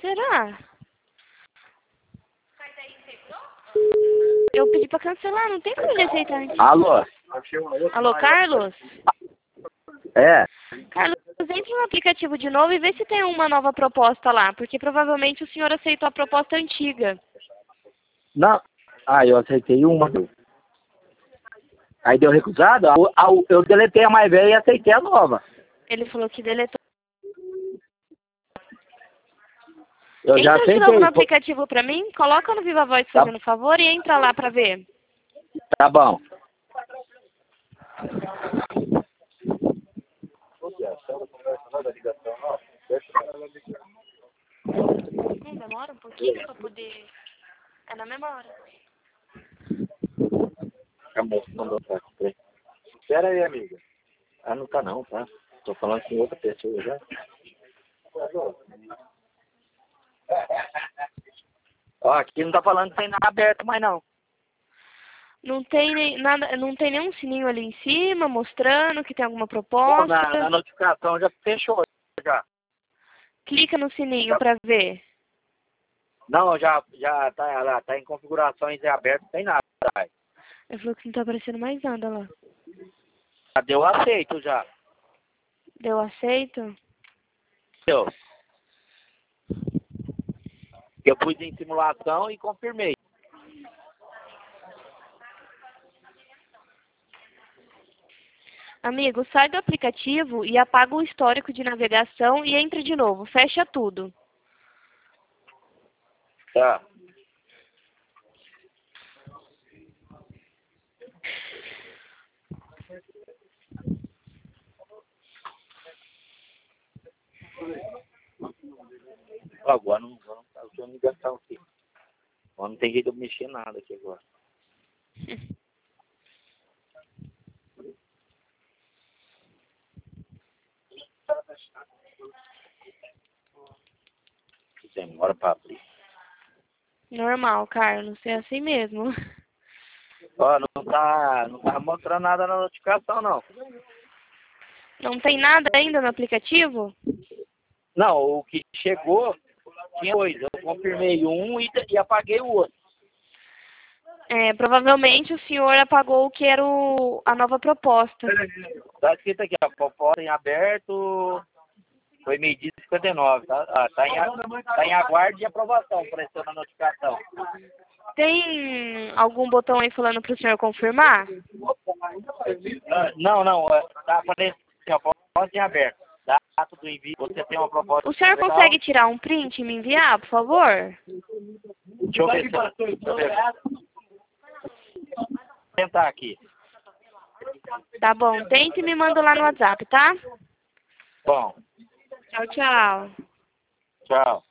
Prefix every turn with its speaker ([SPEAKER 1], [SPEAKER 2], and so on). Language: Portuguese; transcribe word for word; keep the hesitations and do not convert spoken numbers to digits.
[SPEAKER 1] Será? Eu pedi pra cancelar, não tem como ele aceitar.
[SPEAKER 2] Alô?
[SPEAKER 1] Alô, Carlos?
[SPEAKER 2] É.
[SPEAKER 1] Carlos, entre no aplicativo de novo e vê se tem uma nova proposta lá, porque provavelmente o senhor aceitou a proposta antiga.
[SPEAKER 2] Não. Ah, eu aceitei uma. Aí deu recusado? Ah, Eu, eu deletei a mais velha e aceitei a nova.
[SPEAKER 1] Ele falou que deletou.
[SPEAKER 2] Eu já
[SPEAKER 1] Entra de novo no
[SPEAKER 2] aceitei.
[SPEAKER 1] aplicativo pra mim, coloca no Viva Voz
[SPEAKER 2] Tá,
[SPEAKER 1] fazendo favor e entra lá pra ver.
[SPEAKER 2] tá bom.
[SPEAKER 1] Não demora um pouquinho pra poder... É na mesma hora.
[SPEAKER 2] A moça mandou pra aqui. Espera aí, amiga. Ah, não tá não, tá? Tô falando com outra pessoa já. Ó, aqui não tá falando que tem nada aberto mais não.
[SPEAKER 1] Não tem nem, nada, não tem nenhum sininho ali em cima mostrando que tem alguma
[SPEAKER 2] Pô,
[SPEAKER 1] proposta.
[SPEAKER 2] na, na notificação já fechou já.
[SPEAKER 1] Clica no sininho pra ver.
[SPEAKER 2] Não, já, já tá lá, tá em configurações abertas, não tem nada.
[SPEAKER 1] Ele falou que não tá aparecendo mais nada lá.
[SPEAKER 2] Já deu aceito já.
[SPEAKER 1] Deu aceito?
[SPEAKER 2] Deu. Eu pus em simulação e confirmei.
[SPEAKER 1] Amigo, sai do aplicativo e apaga o histórico de navegação e entra de novo. Fecha tudo.
[SPEAKER 2] Tá. Agora não vamos tá usando ligação aqui. Agora não tem jeito de eu mexer nada aqui agora. Demora pra abrir.
[SPEAKER 1] Normal, Carlos. É assim mesmo.
[SPEAKER 2] Ó, não tá, não tá mostrando nada na notificação, não.
[SPEAKER 1] Não tem nada ainda no aplicativo?
[SPEAKER 2] Não, o que chegou tinha dois. Eu confirmei um e, e apaguei o outro.
[SPEAKER 1] É, provavelmente o senhor apagou o que era o, a nova proposta.
[SPEAKER 2] Tá escrito aqui, ó, proposta em aberto, foi meio-dia e cinquenta e nove, tá? Ah, tá, em, a- tá em aguardo de aprovação, apareceu na notificação.
[SPEAKER 1] Tem algum botão aí falando para o senhor confirmar?
[SPEAKER 2] Ah, não, não, é, tá aparecendo, ó, proposta em aberto. Data do envio, você tem uma proposta.
[SPEAKER 1] O senhor
[SPEAKER 2] legal.
[SPEAKER 1] consegue tirar um print e me enviar, por favor?
[SPEAKER 2] Deixa eu ver se eu, deixa eu ver. Vou tentar aqui.
[SPEAKER 1] Tá bom, tente e me manda lá no WhatsApp, tá?
[SPEAKER 2] Bom,
[SPEAKER 1] Tchau, tchau.
[SPEAKER 2] tchau.